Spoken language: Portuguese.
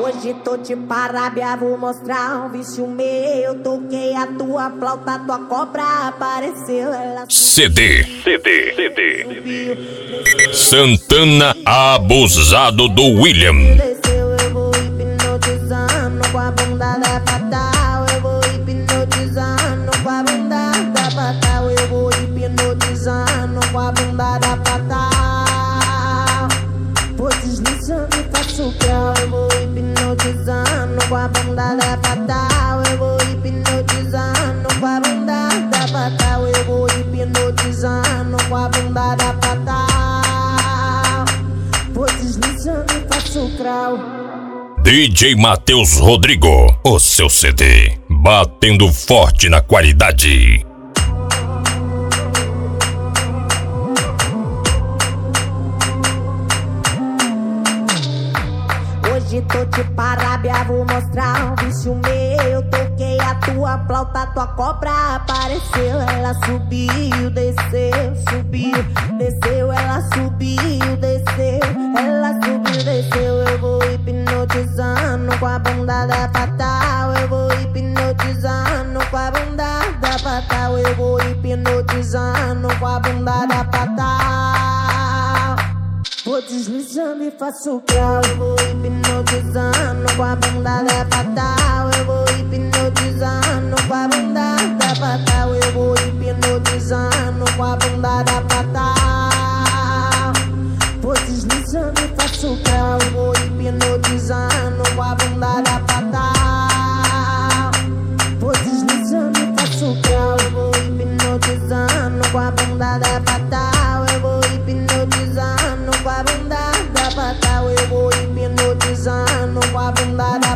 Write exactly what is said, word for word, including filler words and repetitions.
Hoje tô de parábia, vou mostrar um vício meu. Toquei a tua flauta, tua cobra apareceu. Ela C D, C D, C D. Santana Abusado do William. Desceu, eu vou hipnotizando com a bunda da fatal. Eu vou hipnotizando com a bunda da fatal. Eu vou hipnotizando com a bunda da fatal. Vou deslizando e faço grau. Eu vou hipnotizando com a bunda da fatal. Eu vou hipnotizando com a bunda da fatal. Eu vou hipnotizando com a bunda da fatal. Vou deslizando e faço grau. D J Matheus Rodrigo, o seu C D, batendo forte na qualidade. Hoje tô de parábia, vou mostrar um vício meu. Toquei a tua flauta, tua cobra apareceu. Ela subiu, desceu, subiu, desceu. Ela subiu, desceu, ela subiu, desceu. Eu vou hipnotizando com a bunda da fatal. Eu vou hipnotizando com a bunda da fatal. Eu vou hipnotizando com a bunda da fatal. Vou deslizando e faço grau. Eu vou hipnotizando com a bunda da fatal. Eu vou hipnotizando com a bunda da fatal. Eu vou hipnotizando com a bunda da fatal. Vou deslizando e faço grau. Eu vou hipnotizando com a bunda da fatal. Vou deslizando e faço grau. Eu vou hipnotizando com a bunda da fatal. Eu vou hipnotizando com a bunda da fatal. Eu vou hipnotizando com a bunda da